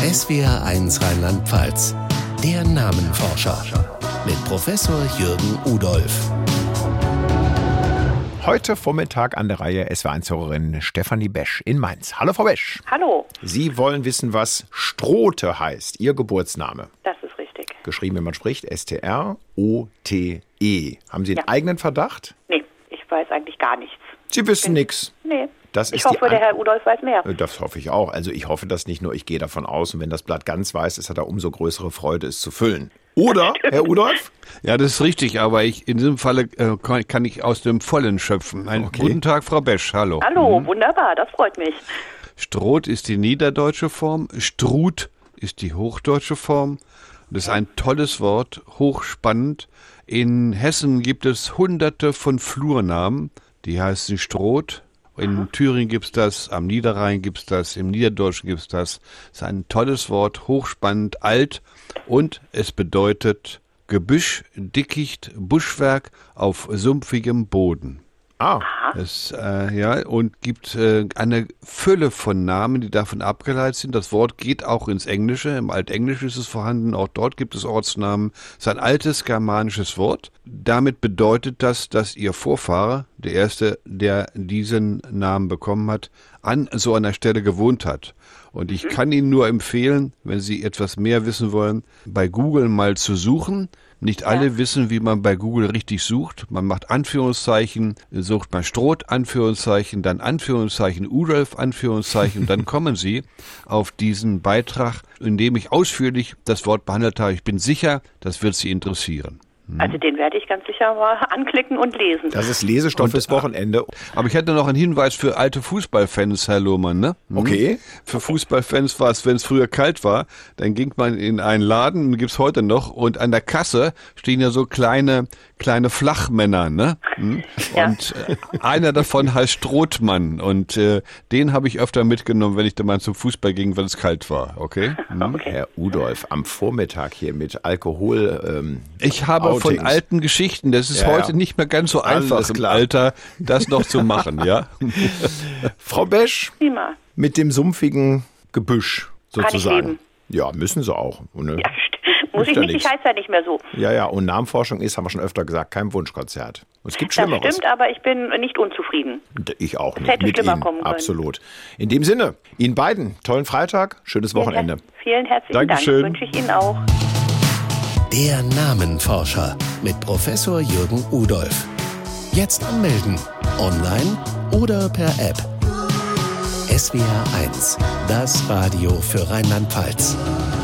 SWR1 Rheinland-Pfalz. Der Namenforscher mit Professor Jürgen Udolph. Heute Vormittag an der Reihe SWR1-Hörerin Stefanie Besch in Mainz. Hallo Frau Besch. Hallo. Sie wollen wissen, was Strote heißt, Ihr Geburtsname. Das ist richtig. Geschrieben, wie man spricht, S-T-R-O-T-E. Haben Sie einen Ja. eigenen Verdacht? Nee, ich weiß eigentlich gar nichts. Sie wissen nichts. Nee. Das Ich ist hoffe, der Herr Udolph weiß mehr. Das hoffe ich auch. Also ich hoffe das nicht nur, ich gehe davon aus. Und wenn das Blatt ganz weiß ist, hat er umso größere Freude, es zu füllen. Oder, Herr Udolph? Ja, das ist richtig, aber in diesem Falle kann ich aus dem Vollen schöpfen. Guten Tag, Frau Besch, hallo. Hallo, wunderbar, das freut mich. Stroth ist die niederdeutsche Form, Struth ist die hochdeutsche Form. Das ist ein tolles Wort, hochspannend. In Hessen gibt es hunderte von Flurnamen, die heißen Stroth. In Thüringen gibt's das, am Niederrhein gibt's das, im Niederdeutschen gibt's das. Das ist ein tolles Wort, hochspannend, alt und es bedeutet Gebüsch, Dickicht, Buschwerk auf sumpfigem Boden. Das, und gibt eine Fülle von Namen, die davon abgeleitet sind. Das Wort geht auch ins Englische. Im Altenglischen ist es vorhanden. Auch dort gibt es Ortsnamen. Es ist ein altes germanisches Wort. Damit bedeutet das, dass Ihr Vorfahre, der Erste, der diesen Namen bekommen hat, an so einer Stelle gewohnt hat. Und ich kann Ihnen nur empfehlen, wenn Sie etwas mehr wissen wollen, bei Google mal zu suchen. Nicht alle wissen, wie man bei Google richtig sucht. Man macht Anführungszeichen, sucht man Stroth, Anführungszeichen, dann Anführungszeichen, Udolph, Anführungszeichen. Und dann kommen Sie auf diesen Beitrag, in dem ich ausführlich das Wort behandelt habe. Ich bin sicher, das wird Sie interessieren. Also den werde ich ganz sicher mal anklicken und lesen. Das ist Lesestoff fürs Wochenende. Aber ich hätte noch einen Hinweis für alte Fußballfans, Herr Lohmann, ne? Okay. Für Fußballfans war es, wenn es früher kalt war, dann ging man in einen Laden, gibt's heute noch, und an der Kasse stehen ja so kleine Flachmänner, ne? Ja. Und einer davon heißt Strothmann und den habe ich öfter mitgenommen, wenn ich da mal zum Fußball ging, weil es kalt war, okay? Herr Udolph, am Vormittag hier mit Alkohol. Ich habe von alten Geschichten, das ist heute nicht mehr ganz so einfach Alles im klar. Alter, das noch zu machen, ja? Frau Besch, Prima. mit dem sumpfigen Gebüsch sozusagen. Kann ich leben. Ja, müssen Sie auch. Und, Ja, muss ich ja nicht, nichts. ich heiße ja nicht mehr so. Ja, und Namenforschung ist, haben wir schon öfter gesagt, kein Wunschkonzert. Und es gibt Das Schlimmeres. stimmt, aber ich bin nicht unzufrieden. Ich auch Es nicht. hätte Mit schlimmer Ihnen, kommen können. absolut. In dem Sinne, Ihnen beiden, tollen Freitag, schönes Wochenende. Vielen herzlichen Dankeschön. Dank, wünsche ich Ihnen auch. Der Namenforscher mit Professor Jürgen Udolph. Jetzt anmelden, online oder per App. SWR1, das Radio für Rheinland-Pfalz.